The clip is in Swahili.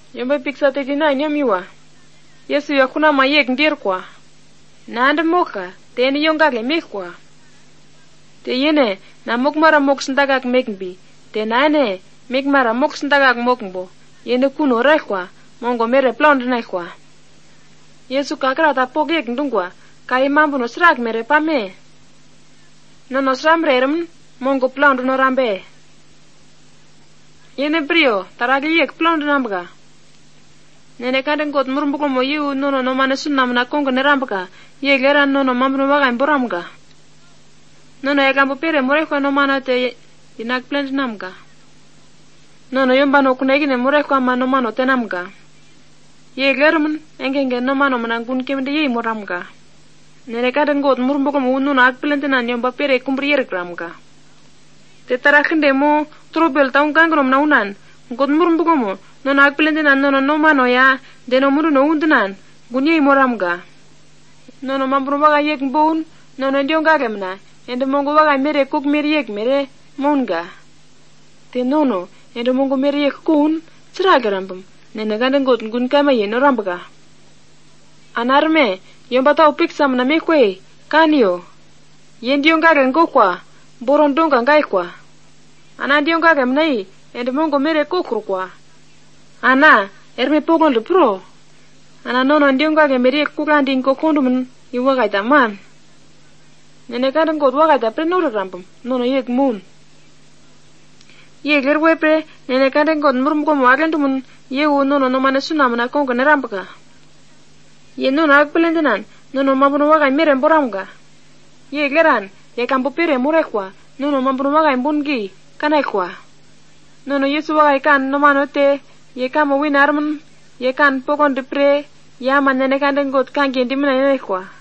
Yomba piksa te dina nyamiwa. Yesu yakuna mayek ndir kwa. Nande moka te ni yonga le mekwa. Te yene na mokmara moksndagak mekmbi. Te nane mekmara moksndagak mokmbo. Yene kuno rekwa mongo mere plond naikwa. Yesu kakra ta pogek ndungwa kai mambu no srak mere pame. No sram rerem mongo plond no rambe. Yene brio taragi yek plond nambga. Nene kadang kot murumbuko mo yu no mane sunnam na kongo ne rambga. Yek leran no mambu no waga imboramga. No ekambo pere morekwa no mana te inak plend namga. No yomba no kunegi ne morekwa ma no mano tenamga. Ye german engenge no mano manangun kemde ye moramga. Nene kadang got murumbuko mo no ak plendena yomba pere kumbrier gramga. Te tarakinde mo trobel taung kangrom na unan. Got murumbuko mo no ak plendena no mano ya de no muru no undunan gunye moramga. No mambro waga yek mbon no ndionga gemna ende mongo waga mere kuk mere yek mere monga. Te nono ende mongo mere yek kun tsragarambam. Nene gandeng got ngun kama ye no rambaga. Anarme yomba tau piksam na mekwe kanio. Yendiong gagen kwa borondonga ngai kwa. Anandiong gagem nai ende mongo mere kokru kwa. Ana erme pogon le pro. Ana nono ndiong gagem mere kukanding kokondum iwaga daman. Nene gandeng got waga da prenoro rambam nono yek moon. Ye gerwepe nene gandeng got murumko mo agentumun ye no mane sunam na kongo ne rambaga. Ye no ak pelendenan no mambuno waga mere mboramga. Ye geran ye kampo pere morekwa no mambuno waga mbungi kanaikwa. No Yesu waga kan no manote ye kamo winarman ye kan pogon de pre ya manene kandeng got kan gendimna nekwa.